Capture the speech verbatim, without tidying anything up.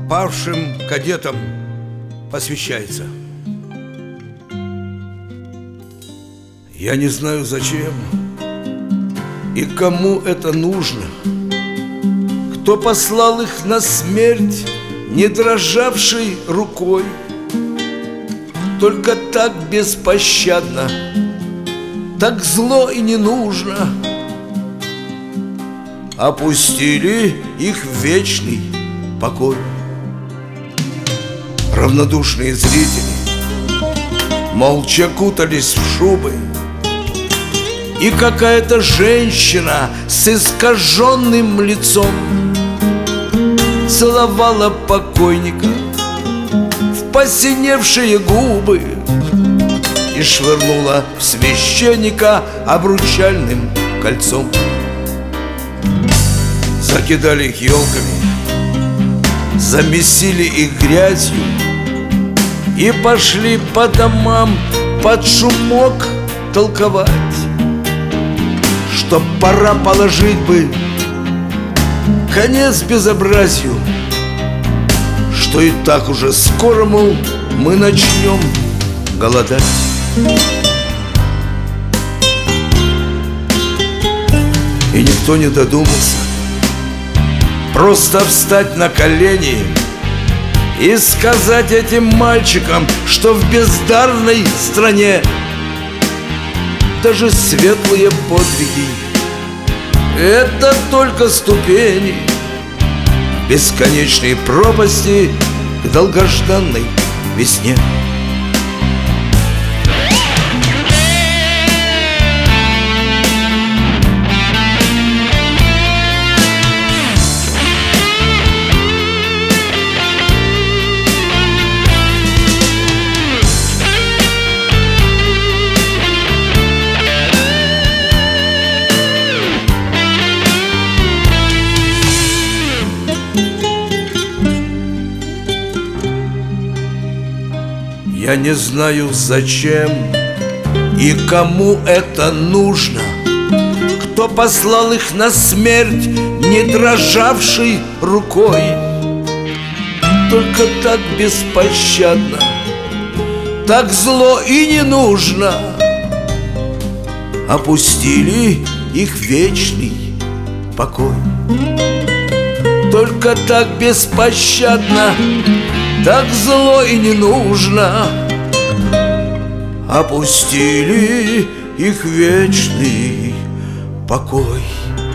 Павшим кадетам посвящается. Я не знаю, зачем и кому это нужно, кто послал их на смерть, не дрожавшей рукой. Только так беспощадно, так зло и не нужно опустили их в вечный покой. Равнодушные зрители молча кутались в шубы, и какая-то женщина с искаженным лицом целовала покойника в посиневшие губы и швырнула в священника обручальным кольцом. Закидали их елками, замесили их грязью и пошли по домам под шумок толковать, что пора положить бы конец безобразию, что и так уже скоро, мол, мы начнем голодать. И никто не додумался просто встать на колени и сказать этим мальчикам, что в бездарной стране даже светлые подвиги — это только ступени бесконечной пропасти к долгожданной весне. Я не знаю, зачем и кому это нужно, кто послал их на смерть, не дрожавшей рукой. Только так беспощадно, так зло и не нужно опустили их в вечный покой. Только так беспощадно, так зло и не нужно опустили их в вечный покой.